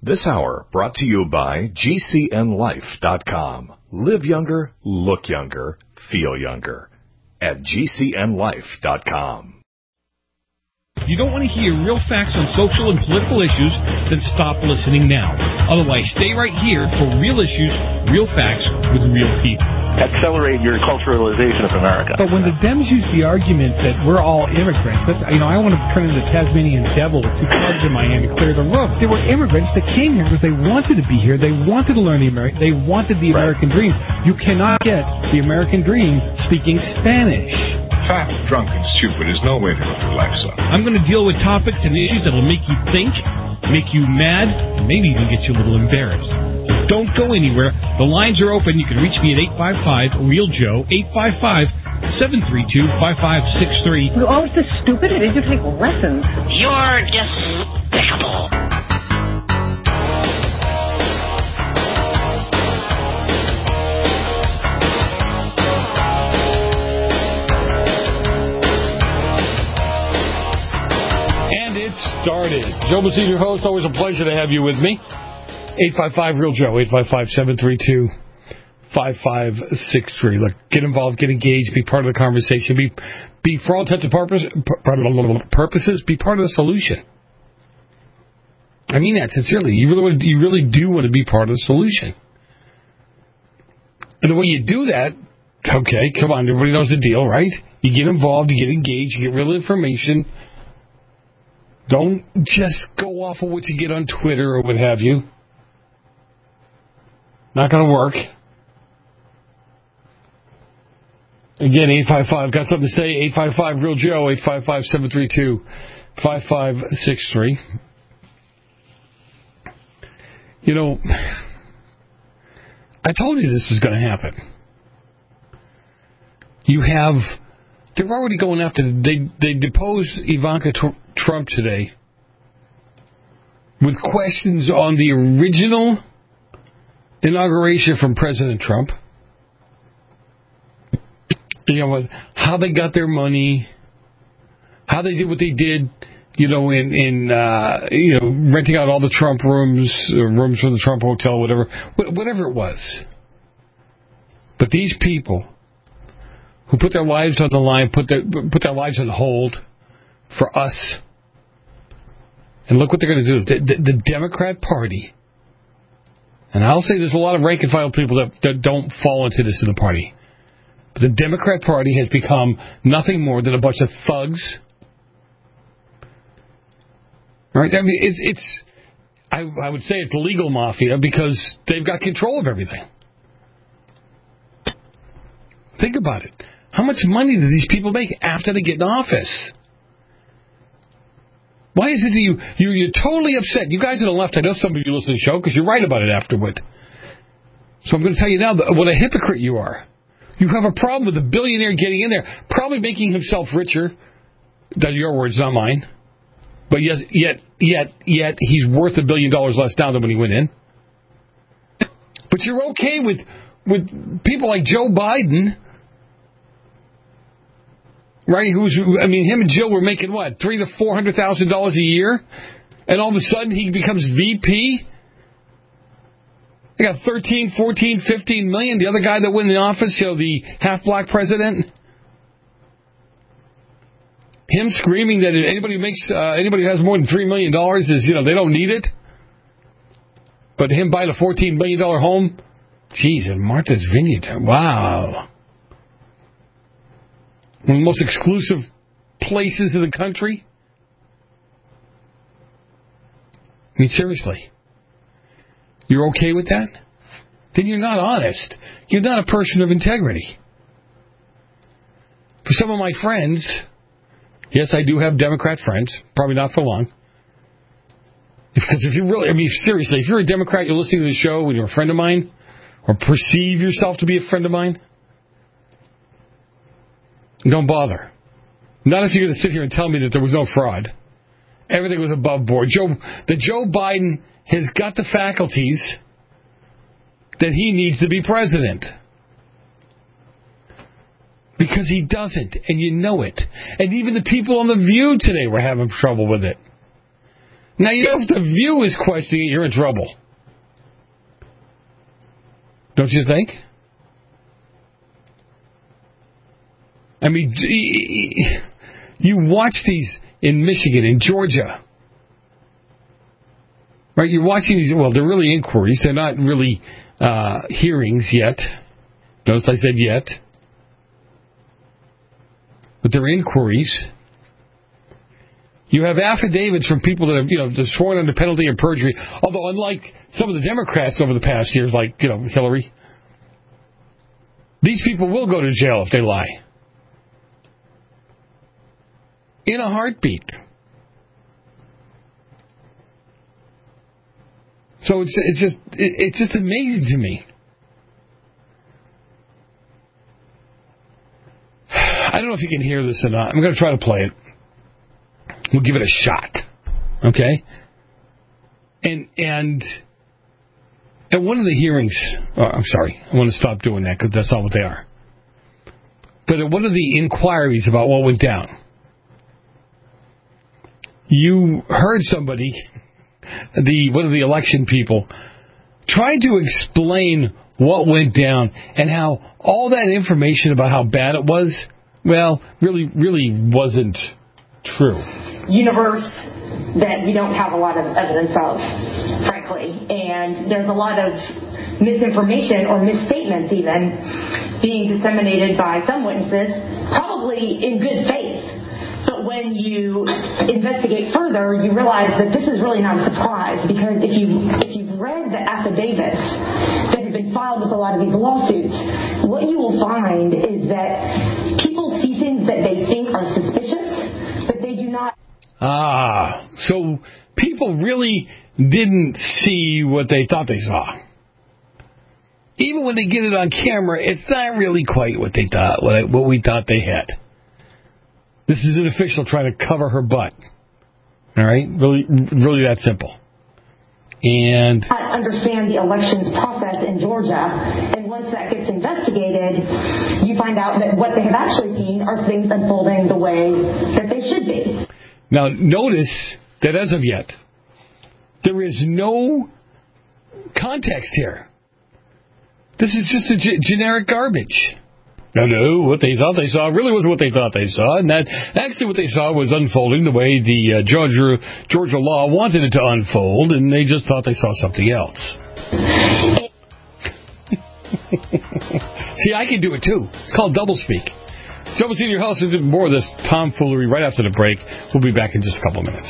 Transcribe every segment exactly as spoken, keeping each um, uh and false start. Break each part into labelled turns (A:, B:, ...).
A: This hour brought to you by G C N life dot com. Live younger, look younger, feel younger. At G C N life dot com.
B: You don't want to hear real facts on social and political issues? Then stop listening now. Otherwise, stay right here for real issues, real facts, with real people.
C: Accelerate your culturalization of America.
D: But when the Dems use the argument that we're all immigrants, that's, you know, I want to turn into the Tasmanian devil with two clubs in my hand to clear the roof. They were immigrants that came here because they wanted to be here. They wanted to learn the American. They wanted the American dream. You cannot get the American dream speaking Spanish.
E: Fat, drunk, and stupid is no way to live your life, son.
B: I'm going to deal with topics and issues that will make you think, make you mad, and maybe even get you a little embarrassed. Don't go anywhere. The lines are open. You can reach me at eight five five, real Joe, eight five five, seven three two, five five six three.
F: You're always so stupid. Did you take lessons?
G: You're despicable.
B: And it started. Joe Messina, your host. Always a pleasure to have you with me. eight five five, real Joe, eight five five, seven three two, five five six three. Look, get involved, get engaged, be part of the conversation, be, be for all intents and purposes, purposes, be part of the solution. I mean that sincerely. You really, want to, you really do want to be part of the solution. And the way you do that, okay, come on, everybody knows the deal, right? You get involved, you get engaged, you get real information. Don't just go off of what you get on Twitter or what have you. Not going to work. Again, eight five five, got something to say, eight five five, real Joe, eight five five, seven three two, five five six three. You know, I told you this was going to happen. You have, they're already going after, they, they deposed Ivanka Trump today with questions on the original inauguration from President Trump. You know, how they got their money, how they did what they did, you know, in, in uh, you know, renting out all the Trump rooms, uh, rooms for the Trump hotel, whatever, whatever it was. But these people who put their lives on the line, put their, put their lives on hold for us, and look what they're going to do. The, the, the Democrat Party. And I'll say there's a lot of rank-and-file people that, that don't fall into this in the party. But the Democrat Party has become nothing more than a bunch of thugs. All right? I mean, it's, it's I, I would say it's legal mafia because they've got control of everything. Think about it. How much money do these people make after they get in office? Why is it that you, you, you're totally upset? You guys on the left, I know some of you listen to the show because you write about it afterward. So I'm going to tell you now what a hypocrite you are. You have a problem with a billionaire getting in there, probably making himself richer. Those are your words, not mine. But yet, yet, yet, yet, he's worth a billion dollars less now than when he went in. But you're okay with, with people like Joe Biden, right? Who's, I mean, him and Jill were making what, three to four hundred thousand dollars a year, and all of a sudden he becomes V P. They got thirteen, fourteen, fifteen million. The other guy that went in the office, you know, the half-black president, him screaming that anybody who makes, uh, anybody who has more than three million dollars is, you know, they don't need it. But him buying a fourteen million dollar home, geez, in Martha's Vineyard, wow. One of the most exclusive places in the country. I mean, seriously. You're okay with that? Then you're not honest. You're not a person of integrity. For some of my friends, yes, I do have Democrat friends, probably not for long. Because if you really, I mean, seriously, if you're a Democrat, you're listening to the show and you're a friend of mine, or perceive yourself to be a friend of mine, don't bother. Not if you're going to sit here and tell me that there was no fraud. Everything was above board. Joe, that Joe Biden has got the faculties that he needs to be president. Because he doesn't, and you know it. And even the people on The View today were having trouble with it. Now, you know, if the View is questioning it, you're in trouble. Don't you think? I mean, you watch these in Michigan, in Georgia. Right? You're watching these, well, they're really inquiries. They're not really uh, hearings yet. Notice I said yet. But they're inquiries. You have affidavits from people that have, you know, sworn under penalty of perjury. Although, unlike some of the Democrats over the past years, like, you know, Hillary, these people will go to jail if they lie. In a heartbeat. So it's it's just it, it's just amazing to me. I don't know if you can hear this or not. I'm going to try to play it. We'll give it a shot, okay? And and at one of the hearings, oh, I'm sorry, I want to stop doing that because that's not what they are. But at one of the inquiries about what went down, you heard somebody, the one of the election people, trying to explain what went down and how all that information about how bad it was, well, really, really wasn't true.
H: Universe that we don't have a lot of evidence of, frankly. And there's a lot of misinformation or misstatements even being disseminated by some witnesses, probably in good faith. But when you investigate further, you realize that this is really not a surprise, because if you if you've read the affidavits that have been filed with a lot of these lawsuits, what you will find is that people see things that they think are suspicious, but they do not.
B: Ah, so people really didn't see what they thought they saw. Even when they get it on camera, it's not really quite what they thought, what, I, what we thought they had. This is an official trying to cover her butt. All right? Really, really that simple. And
H: I understand the elections process in Georgia, and once that gets investigated, you find out that what they have actually seen are things unfolding the way that they should be.
B: Now, notice that as of yet, there is no context here. This is just a g- generic garbage. No, no, what they thought they saw really wasn't what they thought they saw, and that actually what they saw was unfolding the way the uh, Georgia Georgia law wanted it to unfold, and they just thought they saw something else. See, I can do it too. It's called doublespeak. So we'll see your house and more of this tomfoolery right after the break. We'll be back in just a couple of minutes.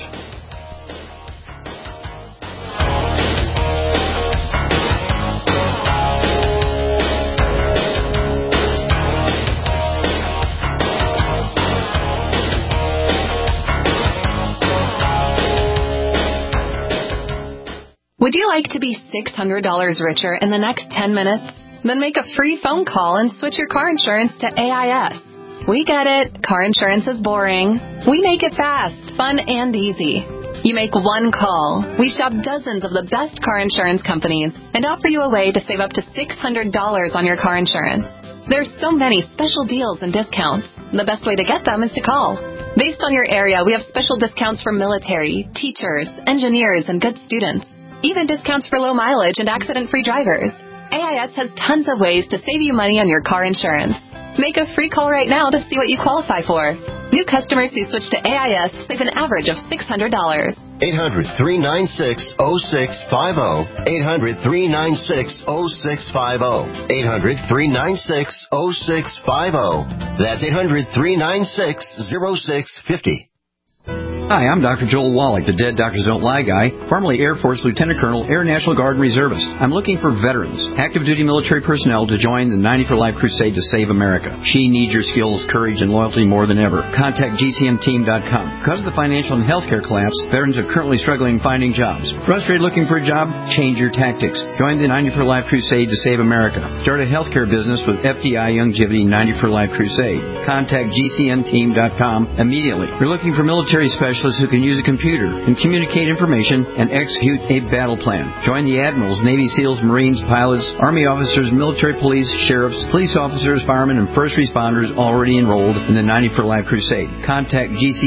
I: Would you like to be six hundred dollars richer in the next ten minutes? Then make a free phone call and switch your car insurance to A I S. We get it. Car insurance is boring. We make it fast, fun, and easy. You make one call. We shop dozens of the best car insurance companies and offer you a way to save up to six hundred dollars on your car insurance. There's so many special deals and discounts. The best way to get them is to call. Based on your area, we have special discounts for military, teachers, engineers, and good students. Even discounts for low mileage and accident-free drivers. A I S has tons of ways to save you money on your car insurance. Make a free call right now to see what you qualify for. New customers who switch to A I S save an average of six hundred dollars.
J: eight hundred, three nine six, oh six five oh. eight hundred, three nine six, oh six five oh. eight hundred, three nine six, oh six five oh. That's eight hundred, three nine six, oh six five oh.
K: Hi, I'm Doctor Joel Wallach, the Dead Doctors Don't Lie guy, formerly Air Force Lieutenant Colonel, Air National Guard Reservist. I'm looking for veterans, active duty military personnel to join the ninety for Life crusade to save America. She needs your skills, courage, and loyalty more than ever. Contact G C M team dot com. Because of the financial and healthcare collapse, veterans are currently struggling finding jobs. Frustrated looking for a job? Change your tactics. Join the ninety for Life crusade to save America. Start a healthcare business with F D I Youngevity ninety for Life crusade. Contact G C M team dot com immediately. We're looking for military specialists who can use a computer and communicate information and execute a battle plan. Join the admirals, Navy SEALs, Marines, pilots, Army officers, military police, sheriffs, police officers, firemen, and first responders already enrolled in the ninety for Life crusade. Contact G C N team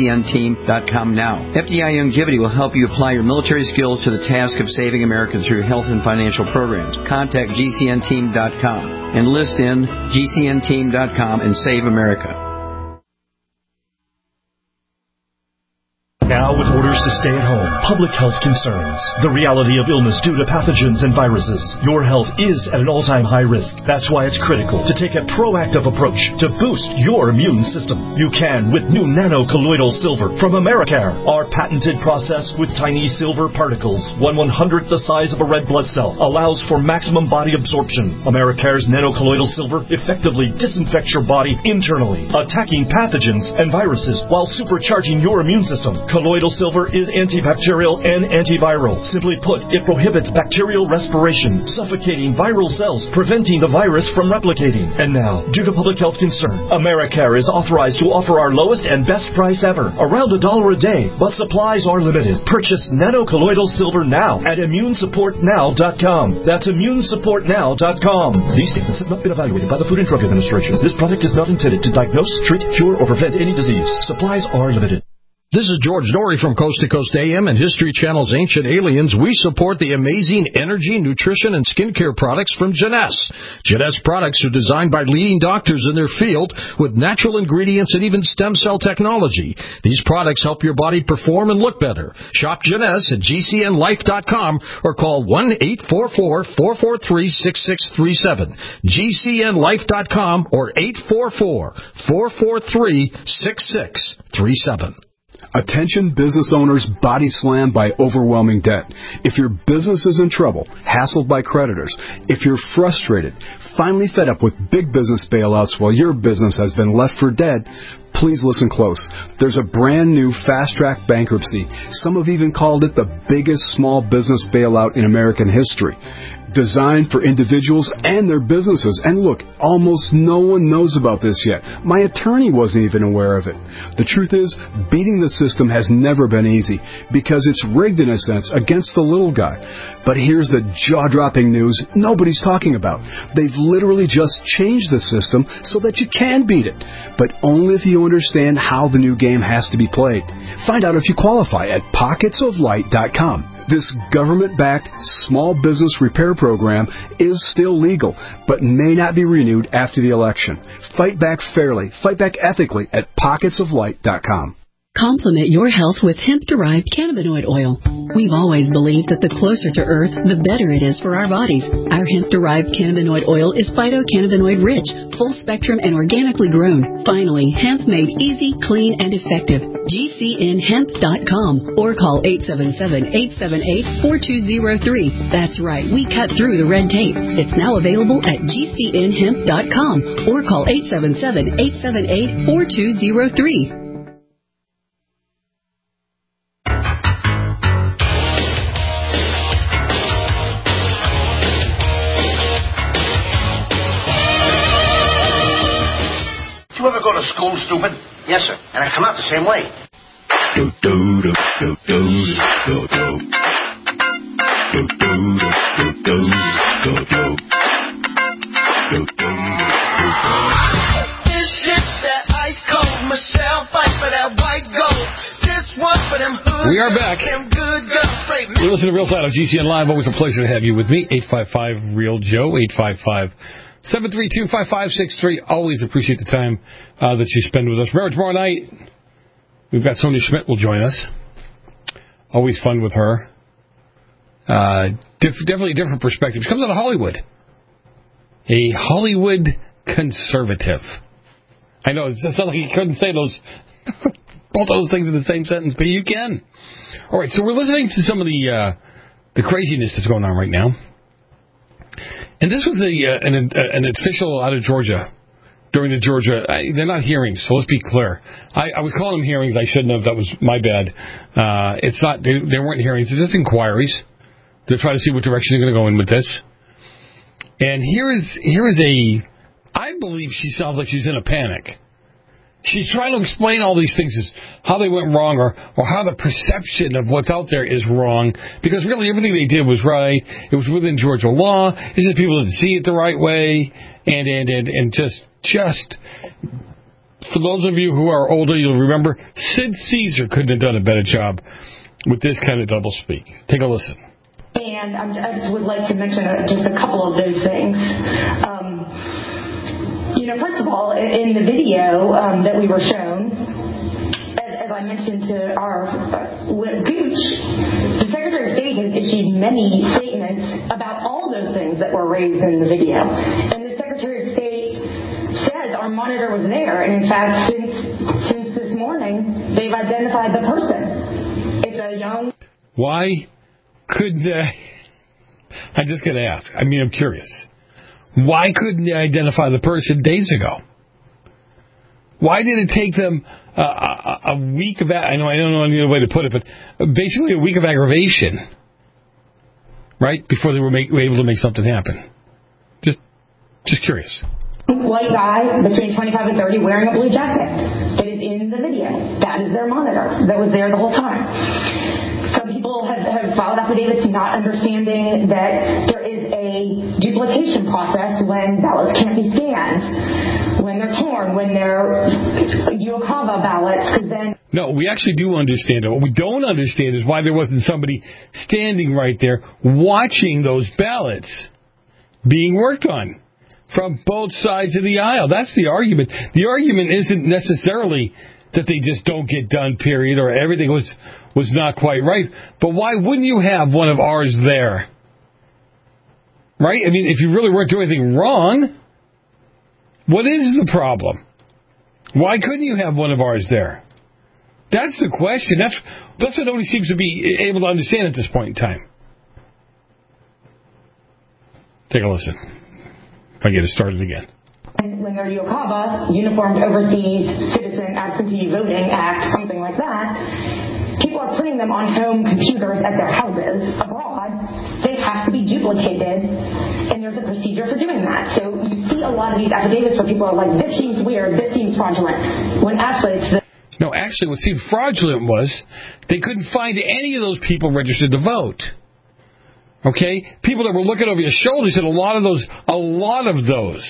K: team dot com now. F D I Longevity will help you apply your military skills to the task of saving Americans through health and financial programs. Contact G C N team dot com. Enlist in G C N team dot com and save America.
L: Now with orders to stay at home, public health concerns, the reality of illness due to pathogens and viruses, your health is at an all-time high risk. That's why it's critical to take a proactive approach to boost your immune system. You can with new nano-colloidal silver from Americare. Our patented process with tiny silver particles, one one-hundredth the size of a red blood cell, allows for maximum body absorption. Americare's nano-colloidal silver effectively disinfects your body internally, attacking pathogens and viruses while supercharging your immune system. Colloidal silver is antibacterial and antiviral. Simply put, it prohibits bacterial respiration, suffocating viral cells, preventing the virus from replicating. And now, due to public health concern, Americare is authorized to offer our lowest and best price ever, around a dollar a day, but supplies are limited. Purchase nano-colloidal silver now at immune support now dot com. That's immune support now dot com. These statements have not been evaluated by the Food and Drug Administration. This product is not intended to diagnose, treat, cure, or prevent any disease. Supplies are limited.
M: This is George Norrie from Coast to Coast A M and History Channel's Ancient Aliens. We support the amazing energy, nutrition, and skincare products from Jeunesse. Jeunesse products are designed by leading doctors in their field with natural ingredients and even stem cell technology. These products help your body perform and look better. Shop Jeunesse at G C N life dot com or call one eight four four, four four three, six six three seven. G C N life dot com or eight four four, four four three, six six three seven.
N: Attention business owners body slammed by overwhelming debt. If your business is in trouble, hassled by creditors, if you're frustrated, finally fed up with big business bailouts while your business has been left for dead, please listen close. There's a brand new fast-track bankruptcy. Some have even called it the biggest small business bailout in American history. Designed for individuals and their businesses. And look, almost no one knows about this yet. My attorney wasn't even aware of it. The truth is, beating the system has never been easy because it's rigged in a sense against the little guy. But here's the jaw-dropping news nobody's talking about. They've literally just changed the system so that you can beat it, but only if you understand how the new game has to be played. Find out if you qualify at pockets of light dot com. This government-backed small business repair program is still legal, but may not be renewed after the election. Fight back fairly, fight back ethically at pockets of light dot com.
O: Complement your health with hemp-derived cannabinoid oil. We've always believed that the closer to Earth, the better it is for our bodies. Our hemp-derived cannabinoid oil is phytocannabinoid-rich, full-spectrum, and organically grown. Finally, hemp made easy, clean, and effective. G C N hemp dot com or call eight seven seven, eight seven eight, four two zero three. That's right, we cut through the red tape. It's now available at G C N hemp dot com or call eight seven seven, eight seven eight, four two zero three.
P: You ever go to school, stupid? Yes, sir. And I come out the same way. Do do do do do do do. Do do do do do do do. Do do do do. This shit that ice cold Michelle fight for that white gold. This one for them hood.
B: We are back.
P: Them good guns straight.
B: You're listening to Real Side of G C N Live. Always a pleasure to have you with me. eight five five Real Joe. eight five five seven three two, five five six three. Always appreciate the time uh, that you spend with us. Remember, tomorrow night, we've got Sonia Schmidt will join us. Always fun with her. Uh, diff- definitely a different perspective. She comes out of Hollywood. A Hollywood conservative. I know, it's not like you couldn't say those both those things in the same sentence, but you can. All right, so we're listening to some of the uh, the craziness that's going on right now. And this was a uh, an, uh, an official out of Georgia during the Georgia. I, they're not hearings, so let's be clear. I, I was calling them hearings. I shouldn't have. That was my bad. Uh, it's not. They, they weren't hearings. They're just inquiries. They're trying to see what direction they're going to go in with this. And here is here is a. I believe she sounds like she's in a panic. She's trying to explain all these things, as how they went wrong, or, or how the perception of what's out there is wrong. Because really everything they did was right. It was within Georgia law. It's just people didn't see it the right way. And and, and, and just, just for those of you who are older, you'll remember Sid Caesar couldn't have done a better job with this kind of doublespeak. Take a listen.
H: And I'm, I just would like to mention a, just a couple of those things. Um, you know, first of all, in the video um, that we were shown, as, as I mentioned to our uh, Gooch, the Secretary of State has issued many statements about all those things that were raised in the video. And the Secretary of State says our monitor was there, and in fact, since since this morning, they've identified the person. It's a young...
B: Why couldn't they... I'm just going to ask. I mean, I'm curious. Why couldn't they identify the person days ago? Why did it take them uh, a, a week of... I know I don't know any other way to put it, but basically a week of aggravation, right, before they were, make, were able to make something happen? Just, just curious.
H: White guy between twenty-five and thirty wearing a blue jacket that is in the video. That is their monitor that was there the whole time. Some people have, have filed affidavits not understanding that there is a duplication process when ballots can't be scanned, when they're torn, when they're U O C A V A ballots, because then...
B: No, we actually do understand it. What we don't understand is why there wasn't somebody standing right there watching those ballots being worked on from both sides of the aisle. That's the argument. The argument isn't necessarily that they just don't get done, period, or everything was was not quite right. But why wouldn't you have one of ours there? Right? I mean, if you really weren't doing anything wrong, what is the problem? Why couldn't you have one of ours there? That's the question. That's that's what nobody seems to be able to understand at this point in time. Take a listen. If I get it started again.
H: And when they're U O C A V A, Uniformed Overseas Citizen Absentee Voting Act, something like that, people are putting them on home computers at their houses abroad. They have to be duplicated, and there's a procedure for doing that. So you see a lot of these affidavits where people are like, this seems weird, this seems fraudulent, when actually it's the...
B: No, actually what seemed fraudulent was they couldn't find any of those people registered to vote. Okay? People that were looking over your shoulders, and a lot of those, a lot of those,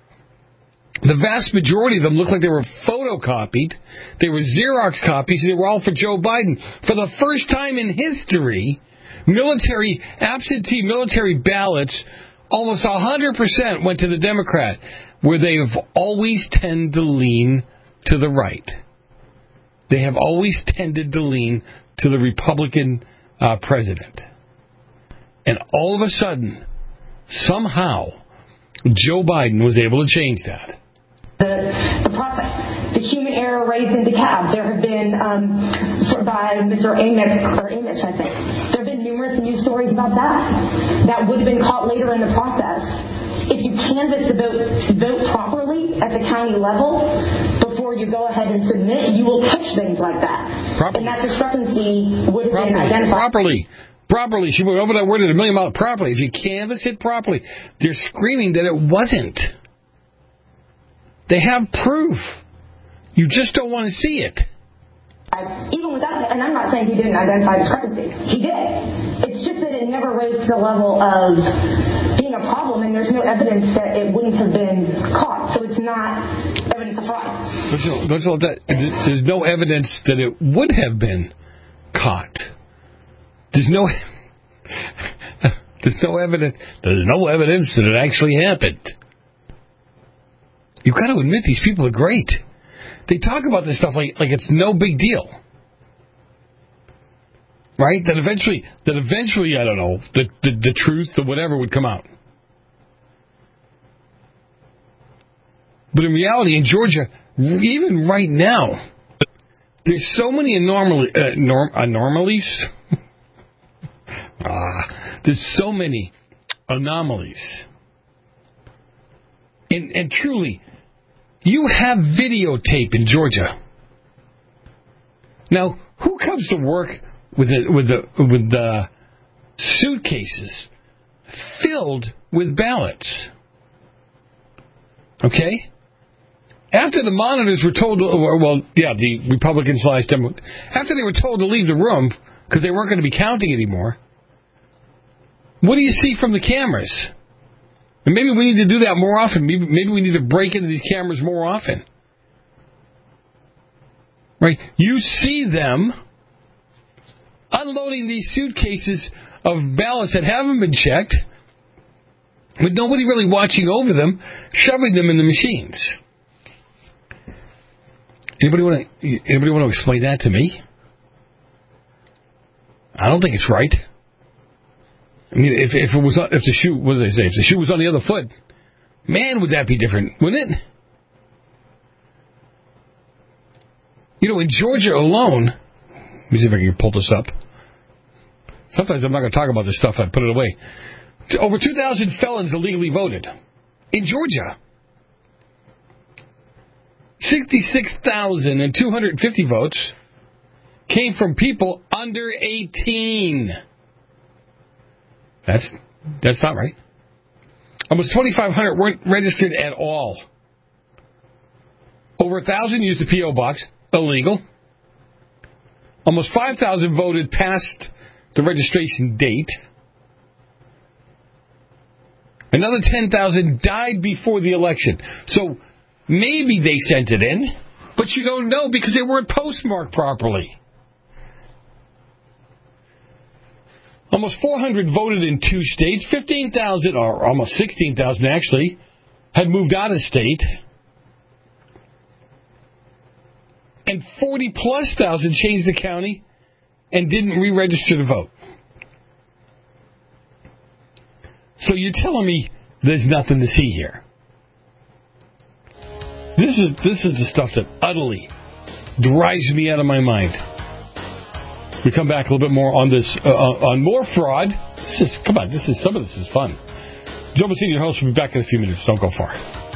B: the vast majority of them looked like they were photocopied. They were Xerox copies, and they were all for Joe Biden. For the first time in history, military, absentee military ballots, almost one hundred percent went to the Democrat, where they have always tended to lean to the right. They have always tended to lean to the Republican uh, president. And all of a sudden, somehow, Joe Biden was able to change that.
H: The, the process, the human error raised in DeKalb. There have been, um, for, by Mister Amick, or Amish, I think, there have been numerous news stories about that. That would have been caught later in the process. If you canvass the vote, vote properly at the county level before you go ahead and submit, you will catch things like that.
B: Properly.
H: And that discrepancy would have
B: properly.
H: been identified.
B: Properly. Properly. She went over that word at a million miles. Properly. If you canvass it properly, they're screaming that it wasn't. They have proof. You just don't want to see it.
H: Even without it, and I'm not saying he didn't identify discrepancy. He did. It's just that it never rose to the level of being a problem, and there's no evidence that it wouldn't have been caught. So it's not evidence of fraud.
B: There's no evidence that it would have been caught. There's no, there's no evidence. There's no evidence that it actually happened. You've got to admit these people are great. They talk about this stuff like like it's no big deal, right? That eventually, that eventually, I don't know, the the, the truth, the whatever would come out. But in reality, in Georgia, even right now, there's so many anomalies. Uh, norm, anomalies. Ah, there's so many anomalies. And, and truly, you have videotape in Georgia. Now, who comes to work with the, with the, with the suitcases filled with ballots? Okay? After the monitors were told, to, well, yeah, the Republican slash Democrat, after they were told to leave the room because they weren't going to be counting anymore, what do you see from the cameras? And maybe we need to do that more often. Maybe, maybe we need to break into these cameras more often. Right? You see them unloading these suitcases of ballots that haven't been checked, with nobody really watching over them, shoving them in the machines. Anybody want to? Anybody want to explain that to me? I don't think it's right. I mean, if if it was if the shoe what did they say? If the shoe was on the other foot, man, would that be different, wouldn't it? You know, in Georgia alone, let me see if I can pull this up. Sometimes I'm not going to talk about this stuff. I put it away. Over two thousand felons illegally voted in Georgia. sixty-six thousand two hundred fifty votes came from people under eighteen. That's that's not right. Almost twenty-five hundred weren't registered at all. Over one thousand used the P O box, illegal. Almost five thousand voted past the registration date. Another ten thousand died before the election. So maybe they sent it in, but you don't know because they weren't postmarked properly. Almost four hundred voted in two states. fifteen thousand, or almost sixteen thousand actually, had moved out of state. And forty plus thousand changed the county and didn't re-register to vote. So you're telling me there's nothing to see here. This is this is the stuff that utterly drives me out of my mind. We come back a little bit more on this, uh, on more fraud. This is, come on, this is some of this is fun. Joe Messina, your host, will be back in a few minutes. Don't go far.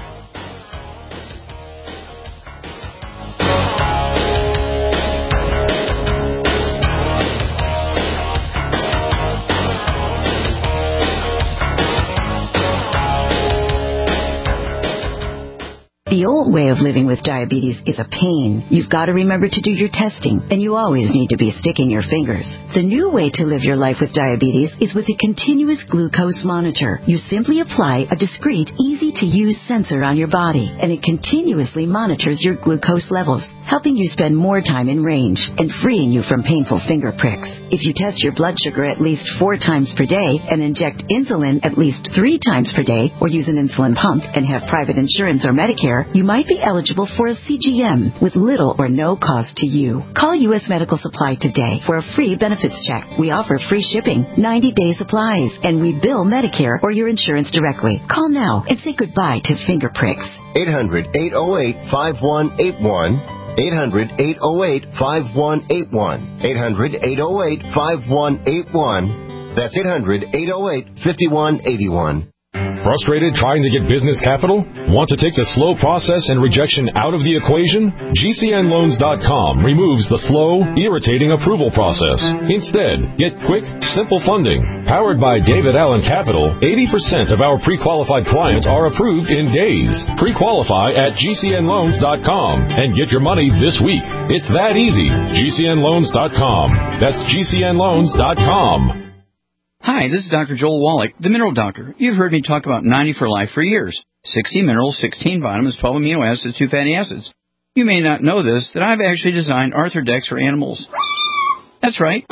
Q: The old way of living with diabetes is a pain. You've got to remember to do your testing, and you always need to be sticking your fingers. The new way to live your life with diabetes is with a continuous glucose monitor. You simply apply a discreet, easy-to-use sensor on your body, and it continuously monitors your glucose levels, helping you spend more time in range and freeing you from painful finger pricks. If you test your blood sugar at least four times per day and inject insulin at least three times per day, or use an insulin pump and have private insurance or Medicare, you might be eligible for a C G M with little or no cost to you. Call U S Medical Supply today for a free benefits check. We offer free shipping, ninety-day supplies, and we bill Medicare or your insurance directly. Call now and say goodbye to finger pricks.
J: eight hundred, eight oh eight, five one eight one. eight hundred, eight oh eight, five one eight one. eight hundred, eight oh eight, five one eight one. That's eight hundred, eight oh eight, five one eight one.
R: Frustrated trying to get business capital? Want to take the slow process and rejection out of the equation? G C N loans dot com removes the slow, irritating approval process. Instead, get quick, simple funding. Powered by David Allen Capital, eighty percent of our pre-qualified clients are approved in days. Pre-qualify at G C N loans dot com and get your money this week. It's that easy. G C N loans dot com. That's G C N loans dot com.
K: Hi, this is Doctor Joel Wallach, the Mineral Doctor. You've heard me talk about ninety for Life for years. sixty minerals, sixteen vitamins, twelve amino acids, two fatty acids. You may not know this, that I've actually designed Arthrodex for animals. That's right.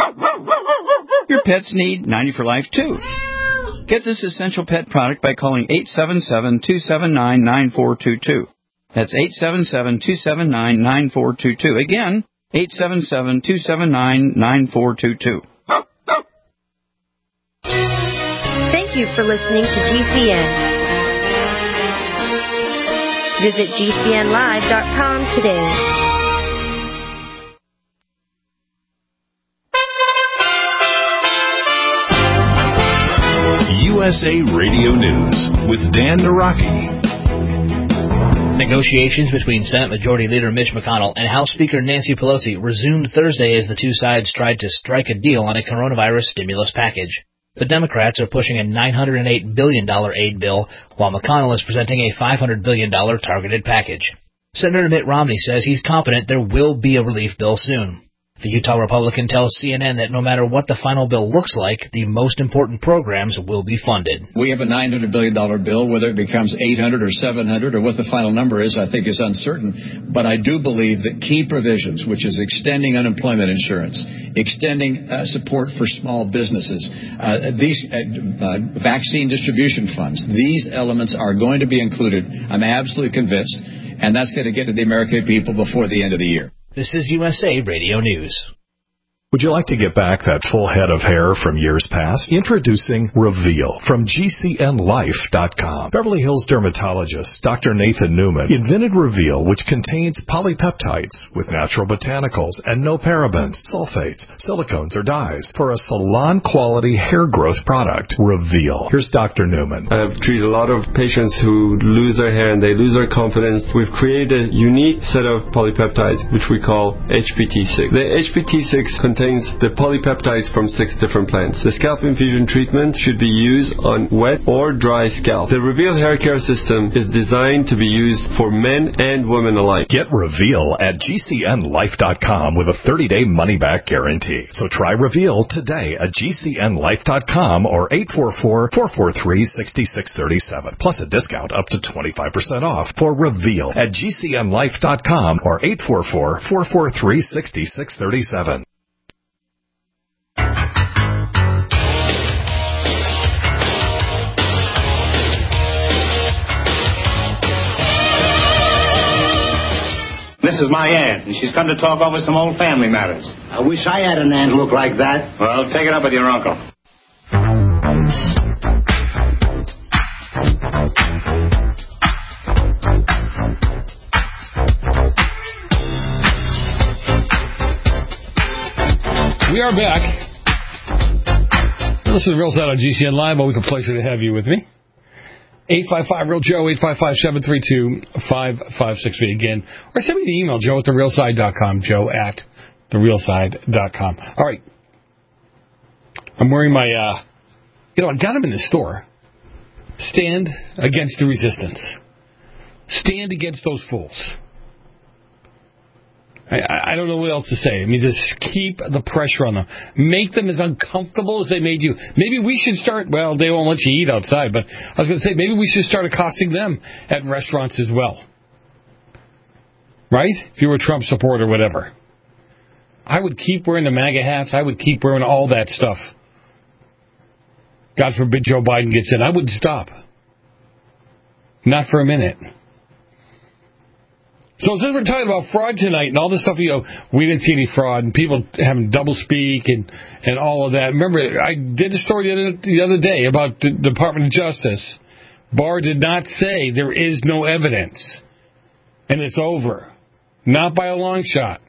K: Your pets need ninety for Life, too. Get this essential pet product by calling eight seven seven, two seven nine, nine four two two. That's eight seven seven, two seven nine, nine four two two. Again, eight seven seven, two seven nine, nine four two two.
S: Thank you for listening to G C N. Visit G C N live dot com today.
A: U S A Radio News with Dan Naraki.
T: Negotiations between Senate Majority Leader Mitch McConnell and House Speaker Nancy Pelosi resumed Thursday as the two sides tried to strike a deal on a coronavirus stimulus package. The Democrats are pushing a nine hundred eight billion dollars aid bill, while McConnell is presenting a five hundred billion dollars targeted package. Senator Mitt Romney says he's confident there will be a relief bill soon. The Utah Republican tells C N N that no matter what the final bill looks like, the most important programs will be funded.
U: We have a nine hundred billion dollars bill. Whether it becomes eight hundred or seven hundred or what the final number is, I think is uncertain. But I do believe that key provisions, which is extending unemployment insurance, extending uh, support for small businesses, uh, these uh, uh, vaccine distribution funds, these elements are going to be included. I'm absolutely convinced. And that's going to get to the American people before the end of the year.
T: This is U S A Radio News.
A: Would you like to get back that full head of hair from years past? Introducing Reveal from G C N life dot com. Beverly Hills dermatologist Doctor Nathan Newman invented Reveal, which contains polypeptides with natural botanicals and no parabens, sulfates, silicones, or dyes for a salon-quality hair growth product. Reveal. Here's Doctor Newman.
V: I've treated a lot of patients who lose their hair and they lose their confidence. We've created a unique set of polypeptides, which we call H P T six. The H P T six contains contains the polypeptides from six different plants. The scalp infusion treatment should be used on wet or dry scalp. The Reveal hair care system is designed to be used for men and women alike.
A: Get Reveal at G C N life dot com with a thirty-day money-back guarantee. So try Reveal today at G C N life dot com or eight four four, four four three, six six three seven. Plus a discount up to twenty-five percent off for Reveal at G C N life dot com or eight four four, four four three, six six three seven.
W: This is my aunt, and she's come to talk over some old family matters.
P: I wish I had an aunt who looked like that.
W: Well, take it up with your uncle.
B: We are back. This is Real Side on G C N Live. Always a pleasure to have you with me. eight five five, real Joe, eight five five, seven three two, five five six three again. Or send me an email, joe at the real side dot com, joe at the real side dot com. All right. I'm wearing my, uh, you know, I got them in the store. Stand against the resistance. Stand against those fools. I, I don't know what else to say. I mean, just keep the pressure on them. Make them as uncomfortable as they made you. Maybe we should start, well, they won't let you eat outside, but I was going to say, maybe we should start accosting them at restaurants as well. Right? If you were a Trump supporter or whatever. I would keep wearing the MAGA hats. I would keep wearing all that stuff. God forbid Joe Biden gets in. I wouldn't stop. Not for a minute. So since we're talking about fraud tonight and all this stuff, you know, we didn't see any fraud and people having double speak and, and all of that. Remember, I did a story the other, the other day about the Department of Justice. Barr did not say there is no evidence and it's over. Not by a long shot.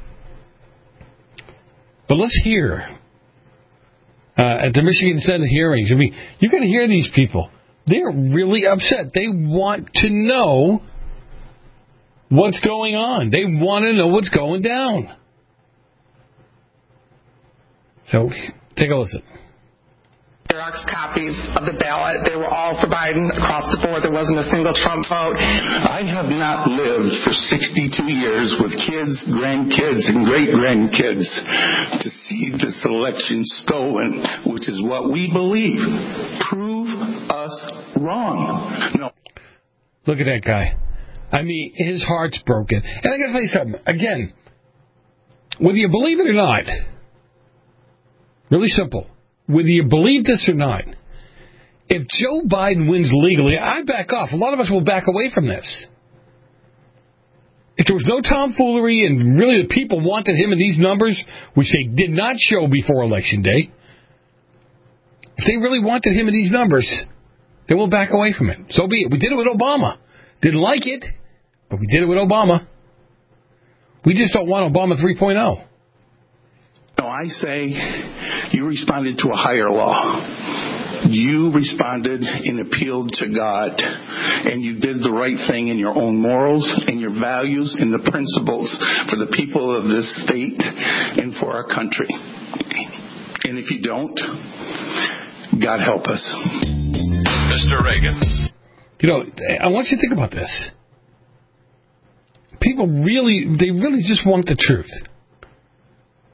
B: But let's hear uh, at the Michigan Senate hearings. I mean, you're going to hear these people. They're really upset. They want to know what's going on. They want to know what's going down. So, take a listen.
X: Xerox copies of the ballot. They were all for Biden across the board. There wasn't a single Trump vote.
Y: I have not lived for sixty-two years with kids, grandkids, and great-grandkids to see this election stolen, which is what we believe. Prove us wrong. No.
B: Look at that guy. I mean, his heart's broken. And I got to tell you something. Again, whether you believe it or not, really simple. Whether you believe this or not, if Joe Biden wins legally, I back off. A lot of us will back away from this. If there was no tomfoolery and really the people wanted him in these numbers, which they did not show before Election Day, if they really wanted him in these numbers, then we'll back away from it. So be it. We did it with Obama. Didn't like it, but we did it with Obama. We just don't want Obama three point oh.
Y: No, I say you responded to a higher law. You responded and appealed to God, and you did the right thing in your own morals and your values and the principles for the people of this state and for our country. And if you don't, God help us.
A: Mister Reagan.
B: You know, I want you to think about this. People really, they really just want the truth.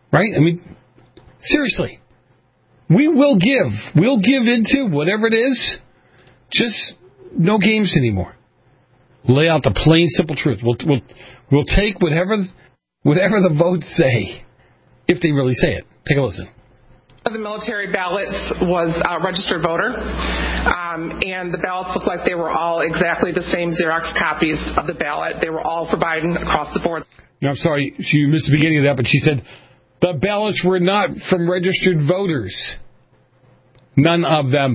B: Right? I mean, seriously. We will give. We'll give into whatever it is. Just no games anymore. Lay out the plain, simple truth. We'll we'll we'll take whatever whatever the votes say, if they really say it. Take a listen.
X: The military ballots was a registered voter, um, and the ballots looked like they were all exactly the same Xerox copies of the ballot. They were all for Biden across the board.
B: Now, I'm sorry, you missed the beginning of that, but she said the ballots were not from registered voters. None of them.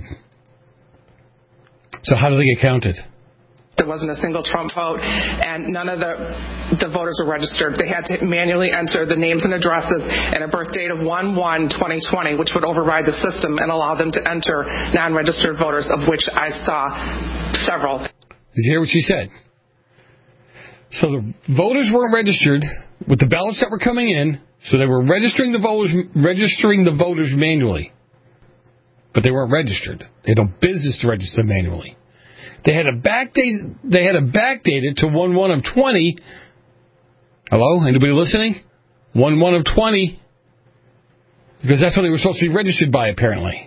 B: So how do they get counted?
X: There wasn't a single Trump vote, and none of the the voters were registered. They had to manually enter the names and addresses and a birth date of one one twenty twenty, which would override the system and allow them to enter non-registered voters, of which I saw several.
B: Did you hear what she said? So the voters weren't registered with the ballots that were coming in, so they were registering the voters, registering the voters manually. But they weren't registered. They had no business to register manually. They had a backdate. They had a backdated to one one of twenty. Hello, anybody listening? one one of twenty, because that's when they were supposed to be registered by, apparently.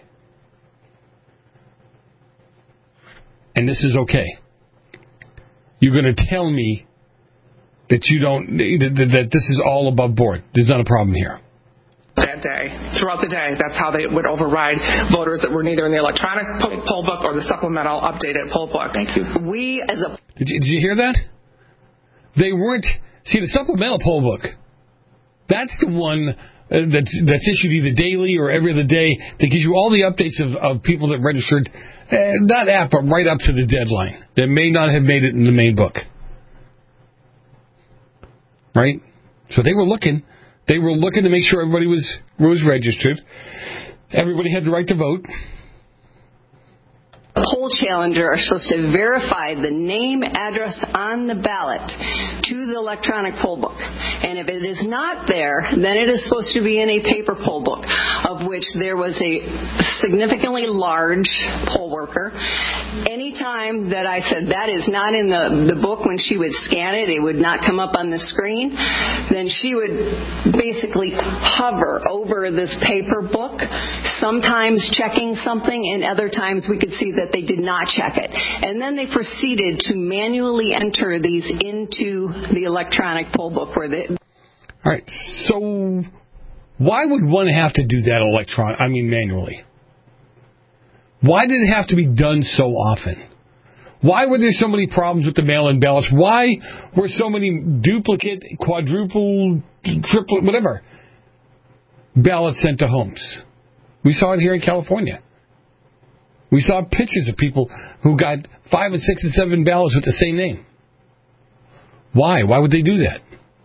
B: And this is okay. You're going to tell me that you don't that, that this is all above board. There's not a problem here.
X: That day, throughout the day, that's how they would override voters that were neither in the electronic poll book or the supplemental updated poll book. Thank you. We, as a...
B: Did you, did you hear that? They weren't... See, the supplemental poll book, that's the one uh, that's, that's issued either daily or every other day that gives you all the updates of, of people that registered, uh, not app, but right up to the deadline, that may not have made it in the main book. Right? So they were looking... They were looking to make sure everybody was was registered. Everybody had the right to vote.
C: Poll challenger are supposed to verify the name, address on the ballot to the electronic poll book. And if it is not there, then it is supposed to be in a paper poll book, of which there was a significantly large poll worker. Anytime that I said that is not in the, the book, when she would scan it, it would not come up on the screen, then she would basically hover over this paper book, sometimes checking something, and other times we could see that they did not check it. And then they proceeded to manually enter these into the electronic poll book. Where they...
B: All right. So why would one have to do that electron? I mean, manually? Why did it have to be done so often? Why were there so many problems with the mail-in ballots? Why were so many duplicate, quadruple, triplet, whatever, ballots sent to homes? We saw it here in California. We saw pictures of people who got five and six and seven ballots with the same name. Why? Why would they do that?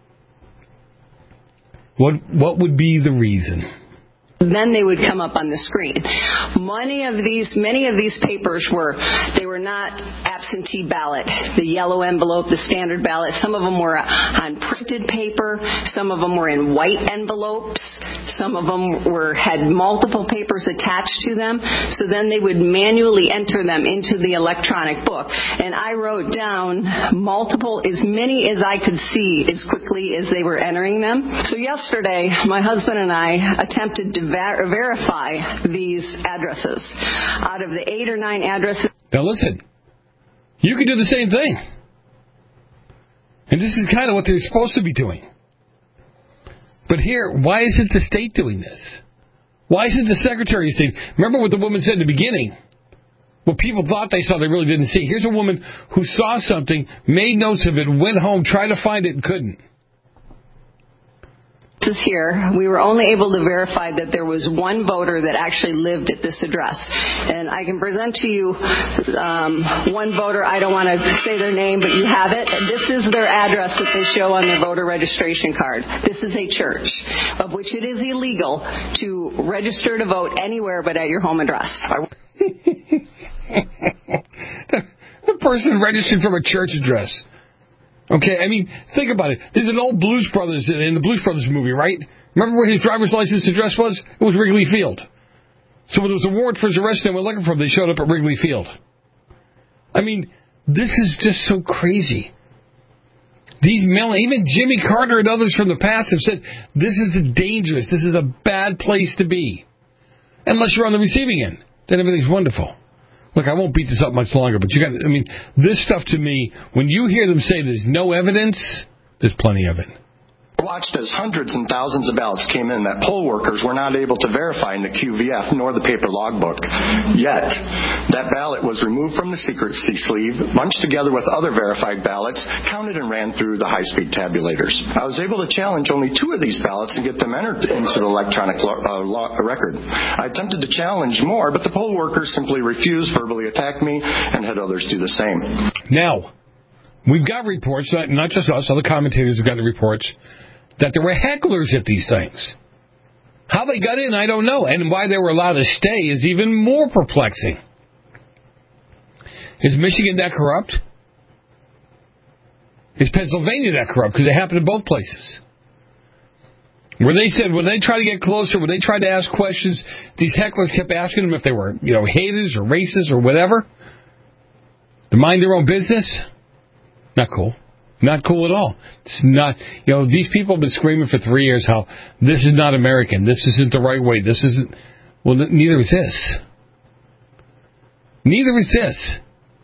B: What What would be the reason?
C: Then they would come up on the screen. Many of these, many of these papers were, they were not absentee ballot, the yellow envelope, the standard ballot. Some of them were on printed paper. Some of them were in white envelopes. Some of them were had multiple papers attached to them. So then they would manually enter them into the electronic book. And I wrote down multiple, as many as I could see as quickly as they were entering them. So yesterday, my husband and I attempted to ver- verify these addresses. Out of the eight or nine addresses...
B: Now listen, you can do the same thing. And this is kind of what they're supposed to be doing. But here, why isn't the state doing this? Why isn't the Secretary of State? Remember what the woman said in the beginning? What people thought they saw, they really didn't see. Here's a woman who saw something, made notes of it, went home, tried to find it, and couldn't.
C: Here, we were only able to verify that there was one voter that actually lived at this address. And I can present to you um, one voter. I don't want to say their name, but you have it. This is their address that they show on their voter registration card. This is a church, of which it is illegal to register to vote anywhere but at your home address.
B: the, the person registered from a church address. Okay, I mean, think about it. There's an old Blues Brothers in the Blues Brothers movie, right? Remember where his driver's license address was? It was Wrigley Field. So when there was a warrant for his arrest and they were looking for him, they showed up at Wrigley Field. I mean, this is just so crazy. These mail, even Jimmy Carter and others from the past have said, this is dangerous. This is a bad place to be. Unless you're on the receiving end. Then everything's wonderful. Look, I won't beat this up much longer, but you got, I mean, this stuff to me, when you hear them say there's no evidence, there's plenty of it.
D: Watched as hundreds and thousands of ballots came in that poll workers were not able to verify in the Q V F nor the paper logbook. Yet, that ballot was removed from the secrecy sleeve, bunched together with other verified ballots, counted and ran through the high-speed tabulators. I was able to challenge only two of these ballots and get them entered into the electronic lo- uh, lo- record. I attempted to challenge more, but the poll workers simply refused, verbally attacked me, and had others do the same.
B: Now, we've got reports, not just us, other commentators have got the reports, that there were hecklers at these things. How they got in, I don't know. And why they were allowed to stay is even more perplexing. Is Michigan that corrupt? Is Pennsylvania that corrupt? Because they happen in both places. Where they said, when they tried to get closer, when they tried to ask questions, these hecklers kept asking them if they were, you know, haters or racist or whatever. To mind their own business. Not cool. Not cool at all. It's not, you know, these people have been screaming for three years how this is not American, this isn't the right way, this isn't, well, neither is this. Neither is this.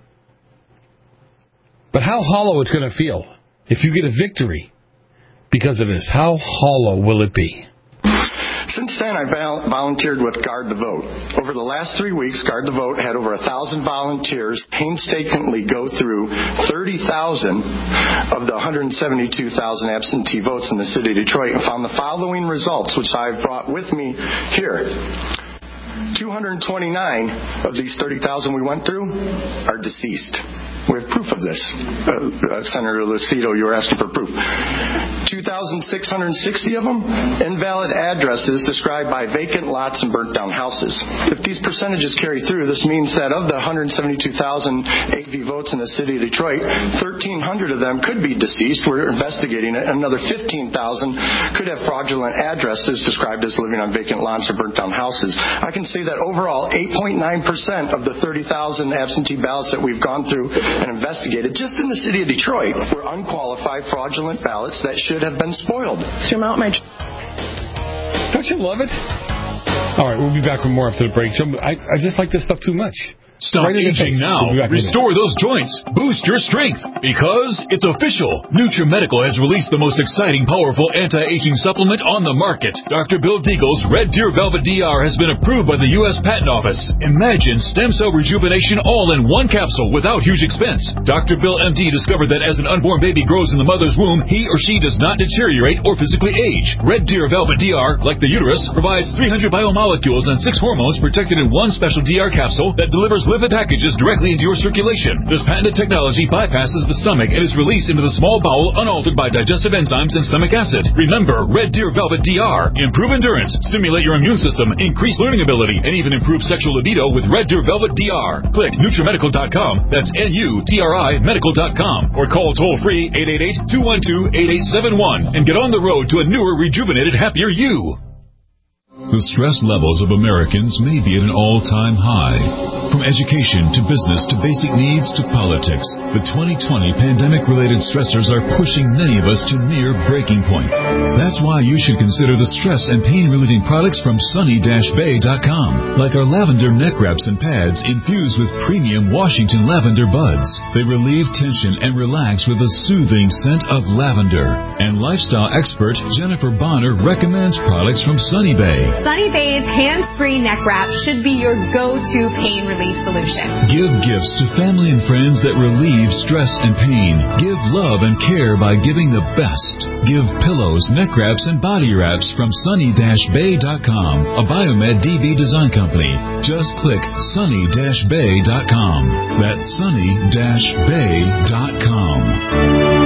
B: But how hollow it's going to feel if you get a victory because of this. How hollow will it be?
D: Since then, I vol- volunteered with Guard the Vote. Over the last three weeks, Guard the Vote had over one thousand volunteers painstakingly go through thirty thousand of the one hundred seventy-two thousand absentee votes in the city of Detroit and found the following results, which I've brought with me here. two hundred twenty-nine of these thirty thousand we went through are deceased. We have proof of this. Uh, uh, Senator Lucido, you were asking for proof. two thousand six hundred sixty of them, invalid addresses described by vacant lots and burnt down houses. If these percentages carry through, this means that of the one hundred seventy-two thousand A V votes in the city of Detroit, thirteen hundred of them could be deceased. We're investigating it. And another fifteen thousand could have fraudulent addresses described as living on vacant lots or burnt down houses. I can say that overall, eight point nine percent of the thirty thousand absentee ballots that we've gone through and investigated just in the city of Detroit were unqualified fraudulent ballots that should have been spoiled.
X: Throughout my...
B: Don't you love it? All right, we'll be back with more after the break. I, I just like this stuff too much.
E: Stop
B: right
E: aging now. We'll Restore those joints. Boost your strength. Because it's official. NutriMedical has released the most exciting, powerful anti-aging supplement on the market. Doctor Bill Deagle's Red Deer Velvet D R has been approved by the U S Patent Office. Imagine stem cell rejuvenation all in one capsule without huge expense. Doctor Bill M D discovered that as an unborn baby grows in the mother's womb, he or she does not deteriorate or physically age. Red Deer Velvet D R, like the uterus, provides three hundred biomolecules and six hormones protected in one special D R capsule that delivers lipid packages directly into your circulation. This patented technology bypasses the stomach and is released into the small bowel unaltered by digestive enzymes and stomach acid. Remember, Red Deer Velvet D R. Improve endurance, stimulate your immune system, increase learning ability, and even improve sexual libido with Red Deer Velvet D R. Click NutriMedical dot com. That's N U T R I Medical dot com. Or call toll-free eight eight eight, two one two, eight eight seven one and get on the road to a newer, rejuvenated, happier you.
F: The stress levels of Americans may be at an all-time high. From education to business to basic needs to politics, the twenty twenty pandemic-related stressors are pushing many of us to near breaking point. That's why you should consider the stress and pain-relieving products from Sunny Bay dot com, like our lavender neck wraps and pads infused with premium Washington lavender buds. They relieve tension and relax with a soothing scent of lavender. And lifestyle expert Jennifer Bonner recommends products from Sunny Bay.
G: Sunny Bay's hands-free neck wrap should be your go-to pain relief solution.
F: Give gifts to family and friends that relieve stress and pain. Give love and care by giving the best. Give pillows, neck wraps, and body wraps from Sunny Bay dot com, a Biomed D B design company. Just click Sunny Bay dot com. That's Sunny Bay dot com.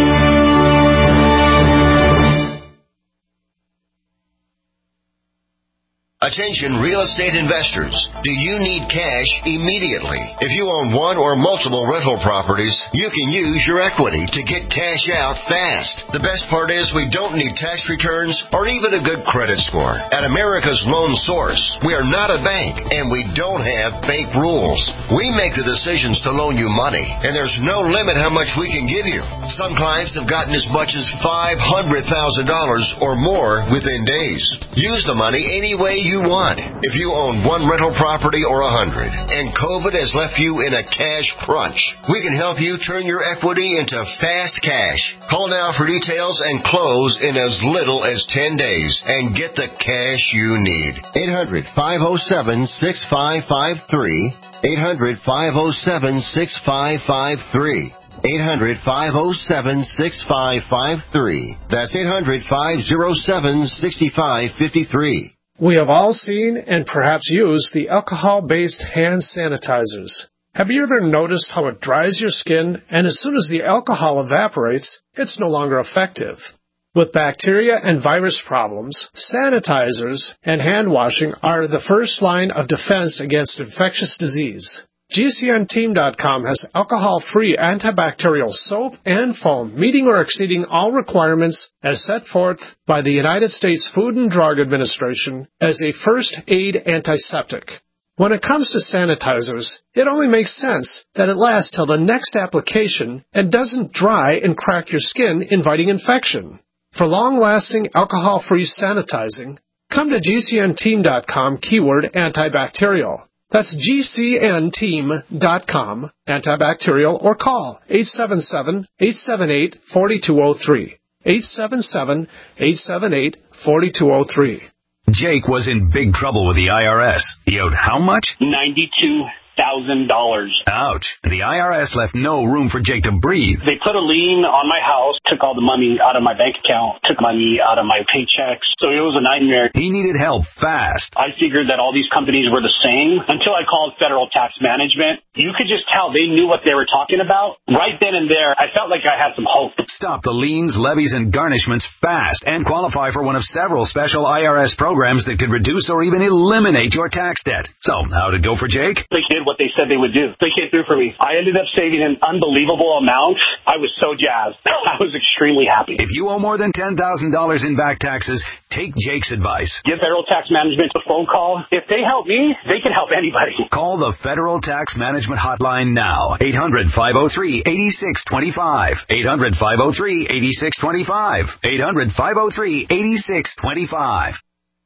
J: Attention real estate investors. Do you need cash immediately? If you own one or multiple rental properties, you can use your equity to get cash out fast. The best part is we don't need tax returns or even a good credit score. At America's Loan Source, we are not a bank and we don't have bank rules. We make the decisions to loan you money, and there's no limit how much we can give you. Some clients have gotten as much as five hundred thousand dollars or more within days. Use the money any way you want. If you own one rental property or a hundred, and COVID has left you in a cash crunch, we can help you turn your equity into fast cash. Call now for details and close in as little as ten days and get the cash you need. eight hundred, five oh seven, six five five three. eight hundred, five oh seven, six five five three. eight hundred, five oh seven, six five five three. That's eight hundred, five oh seven, six five five three.
I: We have all seen and perhaps used the alcohol-based hand sanitizers. Have you ever noticed how it dries your skin, and as soon as the alcohol evaporates, it's no longer effective? With bacteria and virus problems, sanitizers and hand washing are the first line of defense against infectious disease. G C N team dot com has alcohol-free antibacterial soap and foam meeting or exceeding all requirements as set forth by the United States Food and Drug Administration as a first aid antiseptic. When it comes to sanitizers, it only makes sense that it lasts till the next application and doesn't dry and crack your skin, inviting infection. For long-lasting alcohol-free sanitizing, come to G C N team dot com keyword antibacterial. That's G C N team dot com, antibacterial, or call eight seven seven, eight seven eight, four two zero three. eight seven seven, eight seven eight, four two zero three.
L: Jake was in big trouble with the I R S. He owed how much?
M: ninety-two thousand dollars.
L: Ouch. The I R S left no room for Jake to breathe.
M: They put a lien on my house, took all the money out of my bank account, took money out of my paychecks. So it was a nightmare.
L: He needed help fast.
M: I figured that all these companies were the same until I called Federal Tax Management. You could just tell they knew what they were talking about. Right then and there, I felt like I had some hope.
L: Stop the liens, levies, and garnishments fast and qualify for one of several special I R S programs that could reduce or even eliminate your tax debt. So, how'd it go for Jake?
M: They did what they said they would do. They came through for me. I ended up saving an unbelievable amount. I was so jazzed. I was extremely happy.
L: If you owe more than ten thousand dollars in back taxes, take Jake's advice.
M: Give Federal Tax Management a phone call. If they help me, they can help anybody.
L: Call the Federal Tax Management Hotline now. eight hundred, five oh three, eight six two five. eight hundred, five oh three, eight six two five. eight hundred, five oh three, eight six two five.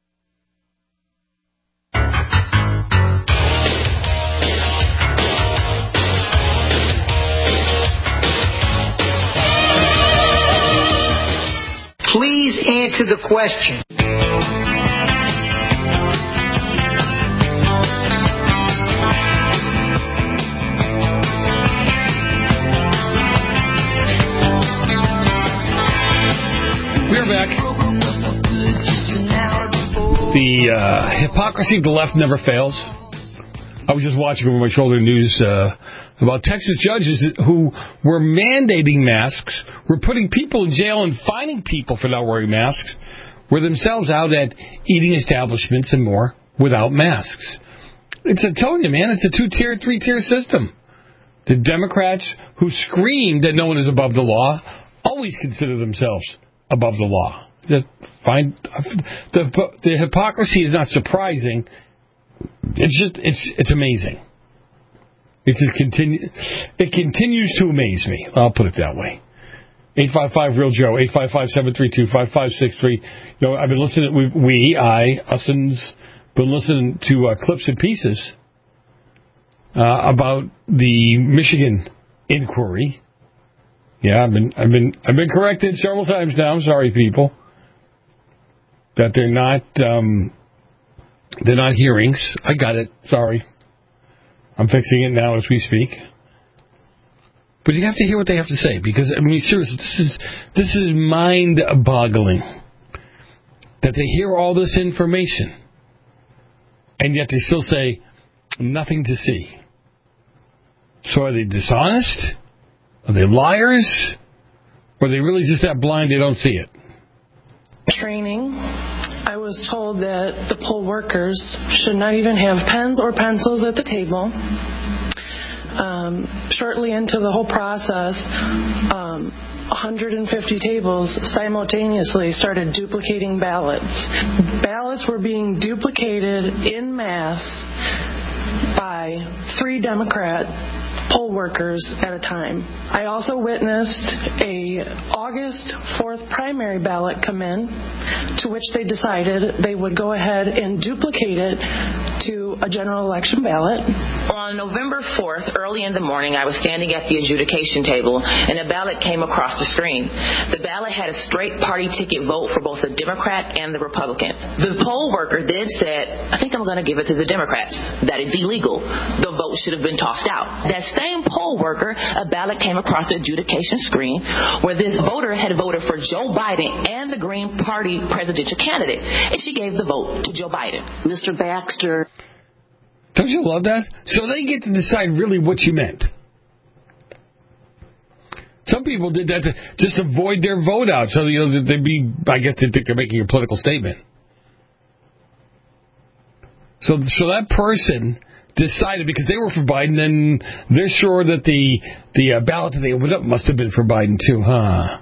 N: Please answer the question.
B: We're back. The uh, hypocrisy of the left never fails. I was just watching over my shoulder news uh, about Texas judges who were mandating masks, were putting people in jail and fining people for not wearing masks, were themselves out at eating establishments and more without masks. It's I'm telling you, man, it's a two-tier, three-tier system. The Democrats who scream that no one is above the law always consider themselves above the law. The, find, the, the hypocrisy is not surprising. It's just, it's it's amazing. It just continue, it continues to amaze me. I'll put it that way. eight five five real Joe, eight five five, seven three two, five five six three. You know, I've been listening, we, we I, Usins, been listening to uh, clips and pieces uh, about the Michigan inquiry. Yeah, I've been, I've been, I've been corrected several times now. I'm sorry, people, that they're not, um, they're not hearings. I got it. Sorry. I'm fixing it now as we speak. But you have to hear what they have to say, because, I mean, seriously, this is this is mind-boggling that they hear all this information, and yet they still say nothing to see. So are they dishonest? Are they liars? Or are they really just that blind they don't see it?
O: Training
X: I was told that the poll workers should not even have pens or pencils at the table. Um, shortly into the whole process, um, one hundred fifty tables simultaneously started duplicating ballots. Ballots were being duplicated en masse by three Democrat poll workers at a time. I also witnessed a August fourth primary ballot come in, to which they decided they would go ahead and duplicate it to a general election ballot.
H: On November fourth, early in the morning, I was standing at the adjudication table, and a ballot came across the screen. The ballot had a straight party ticket vote for both the Democrat and the Republican. The poll worker then said, I think I'm going to give it to the Democrats. That is illegal. The vote should have been tossed out. That same poll worker, a ballot came across the adjudication screen where this voter had voted for Joe Biden and the Green Party presidential candidate, and she gave the vote to Joe Biden.
K: Mister Baxter.
B: Don't you love that? So they get to decide really what you meant. Some people did that to just avoid their vote out, so you know they'd be, I guess they think they're making a political statement. So, so that person decided because they were for Biden, and they're sure that the the uh, ballot that they opened up must have been for Biden too, huh?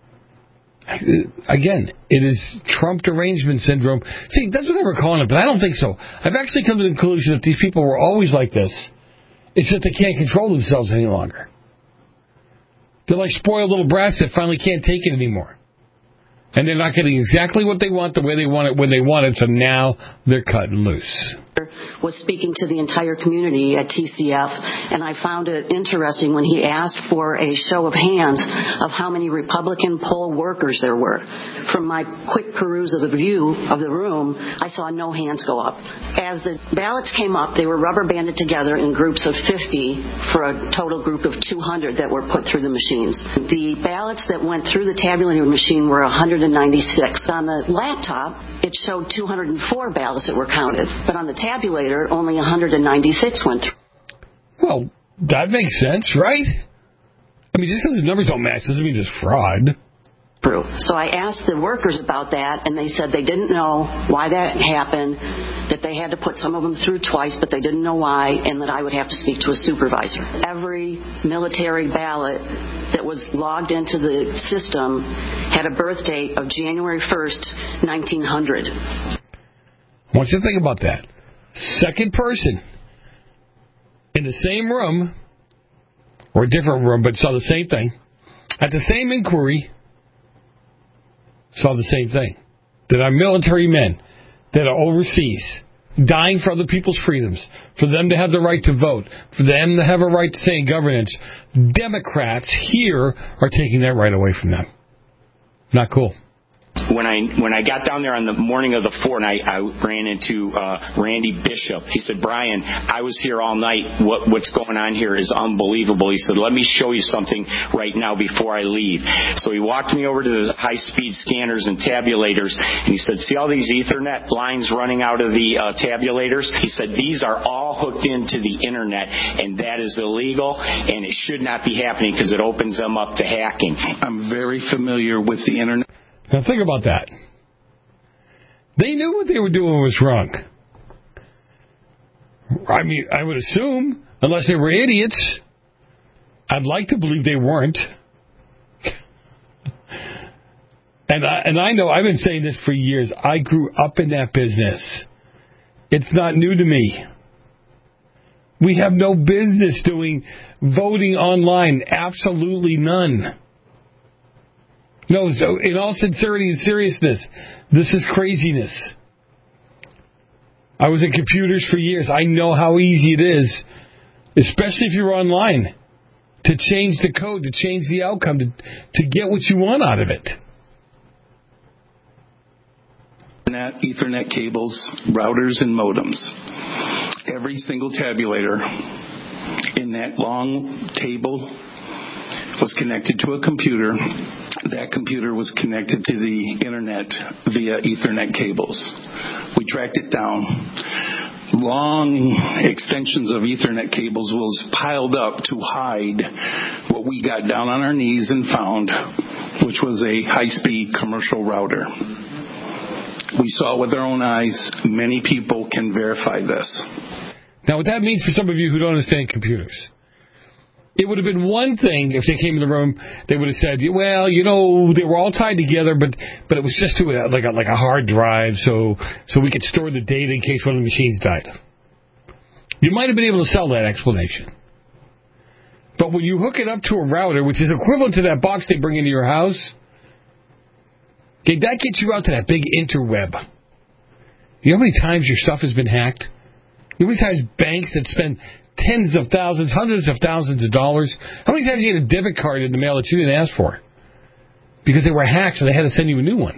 B: Again, it is Trump derangement syndrome. See, that's what they were calling it, but I don't think so. I've actually come to the conclusion that these people were always like this. It's that they can't control themselves any longer. They're like spoiled little brats that finally can't take it anymore. And they're not getting exactly what they want, the way they want it, when they want it, so now they're cutting loose.
K: Was speaking to the entire community at T C F, and I found it interesting when he asked for a show of hands of how many Republican poll workers there were. From my quick peruse of the view of the room, I saw no hands go up. As the ballots came up, they were rubber banded together in groups of fifty for a total group of two hundred that were put through the machines. The ballots that went through the tabulating machine were one hundred ninety-six. On the laptop, it showed two hundred four ballots that were counted, but on the tabulator, only one hundred ninety-six went through.
B: Well, that makes sense, right? I mean, just because the numbers don't match doesn't mean it's fraud.
K: True. So I asked the workers about that, and they said they didn't know why that happened, that they had to put some of them through twice, but they didn't know why, and that I would have to speak to a supervisor. Every military ballot that was logged into the system had a birth date of January first, nineteen hundred.
B: I want you to think about that. Second person in the same room, or a different room, but saw the same thing, at the same inquiry, saw the same thing. That our military men that are overseas, dying for other people's freedoms, for them to have the right to vote, for them to have a right to say in governance, Democrats here are taking that right away from them. Not cool.
O: When I when I got down there on the morning of the fourth, and I, I ran into uh, Randy Bishop. He said, Brian, I was here all night. What what's going on here is unbelievable. He said, let me show you something right now before I leave. So he walked me over to the high-speed scanners and tabulators, and he said, see all these Ethernet lines running out of the uh, tabulators? He said, these are all hooked into the Internet, and that is illegal, and it should not be happening because it opens them up to hacking.
Y: I'm very familiar with the Internet.
B: Now think about that. They knew what they were doing was wrong. I mean, I would assume, unless they were idiots. I'd like to believe they weren't. And I, and I know, I've been saying this for years. I grew up in that business. It's not new to me. We have no business doing voting online. Absolutely none. No, so in all sincerity and seriousness, this is craziness. I was in computers for years. I know how easy it is, especially if you're online, to change the code, to change the outcome, to, to get what you want out of it.
Y: Ethernet cables, routers, and modems. Every single tabulator in that long table was connected to a computer. That computer was connected to the Internet via Ethernet cables. We tracked it down. Long extensions of Ethernet cables was piled up to hide what we got down on our knees and found, which was a high-speed commercial router. We saw it with our own eyes. Many people can verify this.
B: Now, what that means for some of you who don't understand computers, it would have been one thing if they came in the room, they would have said, well, you know, they were all tied together, but but it was just to a, like, a, like a hard drive, so so we could store the data in case one of the machines died. You might have been able to sell that explanation. But when you hook it up to a router, which is equivalent to that box they bring into your house, okay, that gets you out to that big interweb. You know how many times your stuff has been hacked? You know how many times banks that spend tens of thousands, hundreds of thousands of dollars, how many times you get a debit card in the mail that you didn't ask for? Because they were hacked, so they had to send you a new one.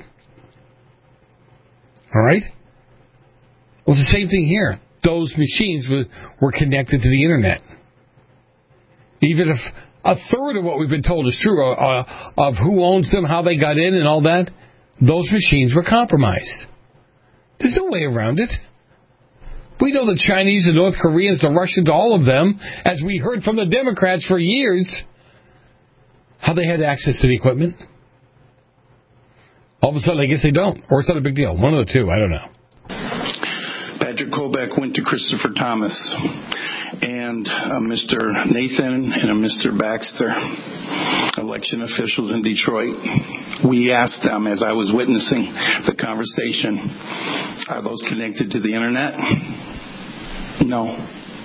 B: All right? Well, it's the same thing here. Those machines were, were connected to the Internet. Even if a third of what we've been told is true, uh, of who owns them, how they got in and all that, those machines were compromised. There's no way around it. We know the Chinese, the North Koreans, the Russians, all of them, as we heard from the Democrats for years, how they had access to the equipment. All of a sudden, I guess they don't. Or it's not a big deal. One of the two. I don't know.
Y: Patrick Kobach went to Christopher Thomas and uh, Mister Nathan and a Mister Baxter, election officials in Detroit. We asked them, as I was witnessing the conversation, are those connected to the Internet? No.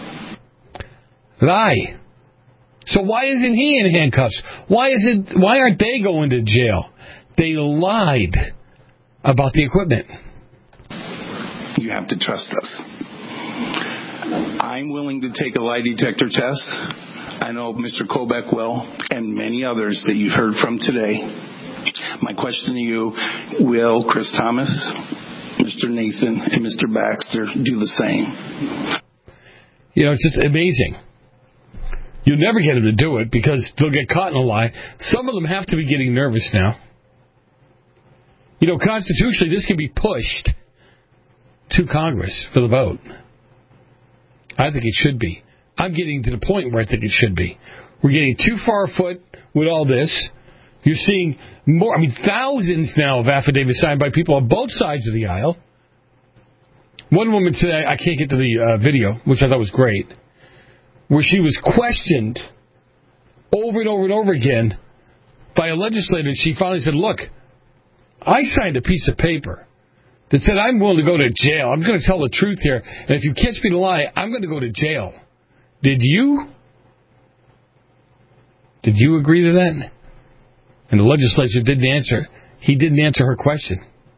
B: Lie. So why isn't he in handcuffs? Why is it? Why aren't they going to jail? They lied about the equipment.
Y: You have to trust us. I'm willing to take a lie detector test. I know Mister Kobach will, and many others that you heard from today. My question to you, will Chris Thomas, Mister Nathan, and Mister Baxter do the same?
B: You know, it's just amazing. You'll never get them to do it because they'll get caught in a lie. Some of them have to be getting nervous now. You know, constitutionally, this can be pushed to Congress for the vote. I think it should be. I'm getting to the point where I think it should be. We're getting too far afoot with all this. You're seeing more, I mean, thousands now of affidavits signed by people on both sides of the aisle. One woman today, I can't get to the uh, video, which I thought was great, where she was questioned over and over and over again by a legislator. She finally said, look, I signed a piece of paper that said I'm willing to go to jail. I'm going to tell the truth here. And if you catch me in a lie, I'm going to go to jail. Did you? Did you agree to that? And the legislature didn't answer. He didn't answer her question.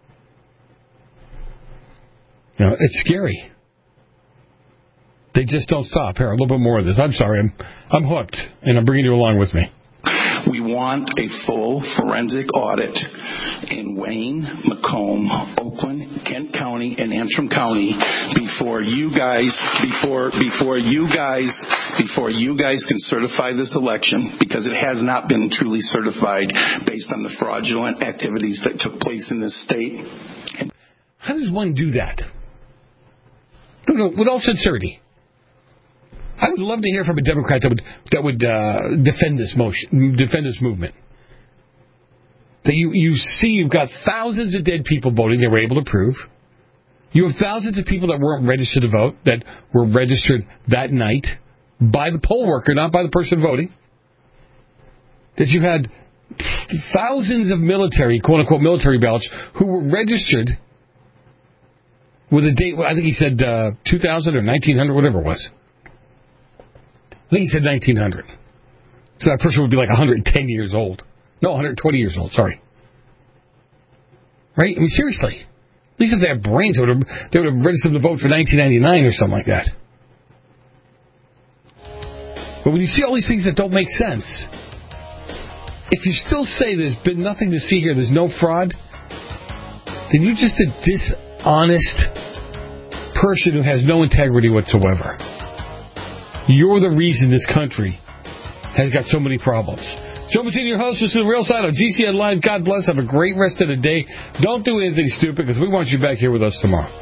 B: You know, it's scary. They just don't stop. Here, a little bit more of this. I'm sorry. I'm, I'm hooked, and I'm bringing you along with me.
Y: We want a full forensic audit in Wayne, Macomb, Oakland, Kent County, and Antrim County before you guys, before before you guys, before you guys can certify this election, because it has not been truly certified based on the fraudulent activities that took place in this state.
B: How does one do that? No, no, with all sincerity. I would love to hear from a Democrat that would that would uh, defend this motion, defend this movement. That you, you see you've got thousands of dead people voting they were able to prove. You have thousands of people that weren't registered to vote, that were registered that night by the poll worker, not by the person voting. That you had thousands of military, quote-unquote military ballots, who were registered with a date, I think he said uh, two thousand or nineteen hundred, whatever it was. I think he said nineteen hundred. So that person would be like one hundred ten years old. No, one hundred twenty years old, sorry. Right? I mean, seriously. At least if they had brains, they would have, they would have registered to vote for nineteen ninety-nine or something like that. But when you see all these things that don't make sense, if you still say there's been nothing to see here, there's no fraud, then you're just a dishonest person who has no integrity whatsoever. You're the reason this country has got so many problems. Joe Mazzini, your host, this is The Real Side on G C N Live. God bless. Have a great rest of the day. Don't do anything stupid because we want you back here with us tomorrow.